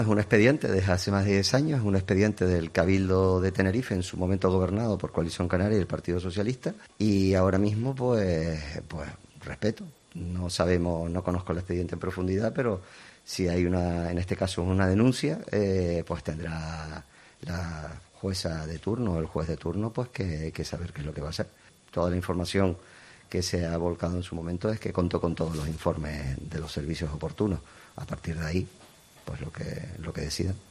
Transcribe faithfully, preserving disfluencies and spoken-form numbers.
Es un expediente desde hace más de diez años, es un expediente del Cabildo de Tenerife, en su momento gobernado por Coalición Canaria y el Partido Socialista, y ahora mismo, pues, pues respeto. No sabemos, no conozco el expediente en profundidad, pero si hay una, en este caso, una denuncia, eh, pues tendrá la jueza de turno o el juez de turno, pues que, que saber qué es lo que va a hacer. Toda la información que se ha volcado en su momento es que contó con todos los informes de los servicios oportunos. A partir de ahí, pues lo que, lo que decidan.